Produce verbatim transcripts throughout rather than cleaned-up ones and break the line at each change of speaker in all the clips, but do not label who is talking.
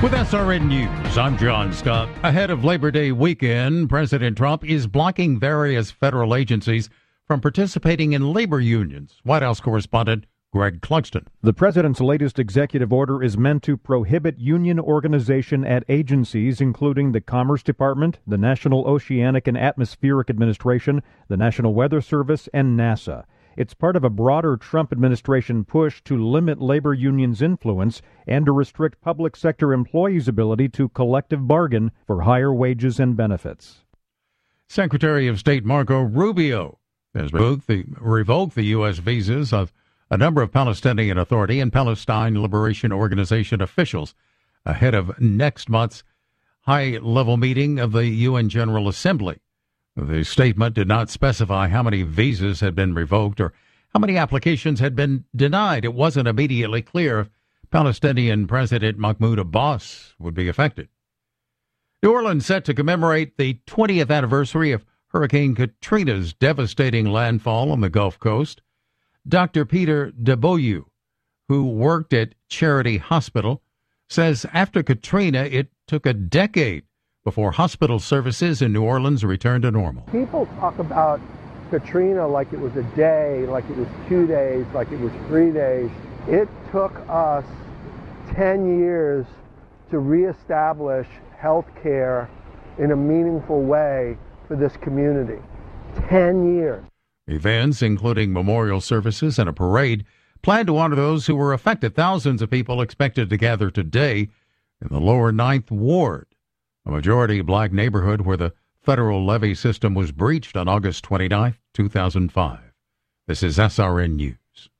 With S R N News, I'm John Scott. Ahead of Labor Day weekend, President Trump is blocking various federal agencies from participating in labor unions. White House correspondent Greg Clugston.
The president's latest executive order is meant to prohibit union organization at agencies including the Commerce Department, the National Oceanic and Atmospheric Administration, the National Weather Service, and NASA. It's part of a broader Trump administration push to limit labor unions' influence and to restrict public sector employees' ability to collective bargain for higher wages and benefits.
Secretary of State Marco Rubio has revoked the, revoked the U S visas of a number of Palestinian Authority and Palestine Liberation Organization officials ahead of next month's high-level meeting of the U N General Assembly. The statement did not specify how many visas had been revoked or how many applications had been denied. It wasn't immediately clear if Palestinian President Mahmoud Abbas would be affected. New Orleans set to commemorate the twentieth anniversary of Hurricane Katrina's devastating landfall on the Gulf Coast. Doctor Peter DeBoyu, who worked at Charity Hospital, says after Katrina, it took a decade before hospital services in New Orleans returned to normal.
People talk about Katrina like it was a day, like it was two days, like it was three days. It took us ten years to reestablish health care in a meaningful way for this community. ten years.
Events, including memorial services and a parade, planned to honor those who were affected. Thousands of people expected to gather today in the lower Ninth Ward, a majority black neighborhood where the federal levee system was breached on August twenty-ninth, two thousand five. This is S R N News.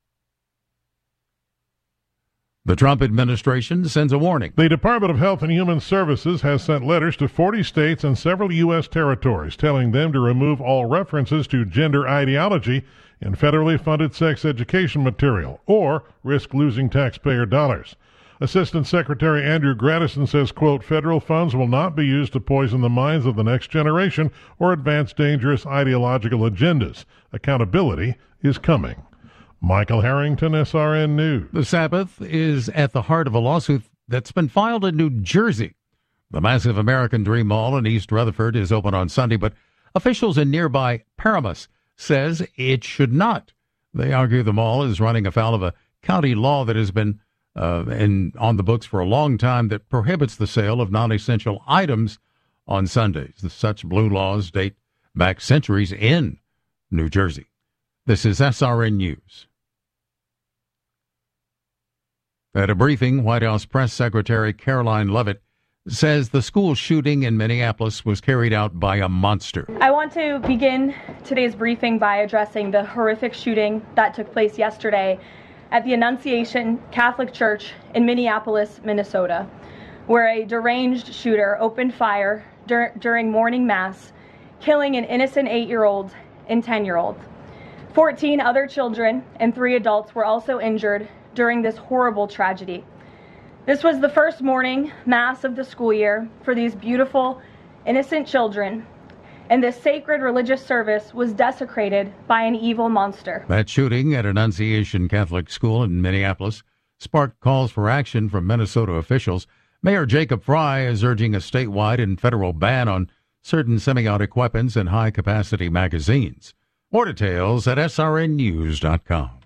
The Trump administration sends a warning.
The Department of Health and Human Services has sent letters to forty states and several U S territories telling them to remove all references to gender ideology in federally funded sex education material or risk losing taxpayer dollars. Assistant Secretary Andrew Gradison says, quote, federal funds will not be used to poison the minds of the next generation or advance dangerous ideological agendas. Accountability is coming. Michael Harrington, S R N News.
The Sabbath is at the heart of a lawsuit that's been filed in New Jersey. The massive American Dream Mall in East Rutherford is open on Sunday, but officials in nearby Paramus says it should not. They argue the mall is running afoul of a county law that has been uh, in, on the books for a long time that prohibits the sale of non-essential items on Sundays. Such blue laws date back centuries in New Jersey. This is S R N News. At a briefing, White House Press Secretary Caroline Leavitt says the school shooting in Minneapolis was carried out by a monster.
I want to begin today's briefing by addressing the horrific shooting that took place yesterday at the Annunciation Catholic Church in Minneapolis, Minnesota, where a deranged shooter opened fire dur- during morning mass, killing an innocent eight-year-old and ten-year-old. fourteen other children and three adults were also injured during this horrible tragedy. This was the first morning mass of the school year for these beautiful, innocent children, and this sacred religious service was desecrated by an evil monster.
That shooting at Annunciation Catholic School in Minneapolis sparked calls for action from Minnesota officials. Mayor Jacob Fry is urging a statewide and federal ban on certain semiotic weapons and high-capacity magazines. More details at S R N news dot com.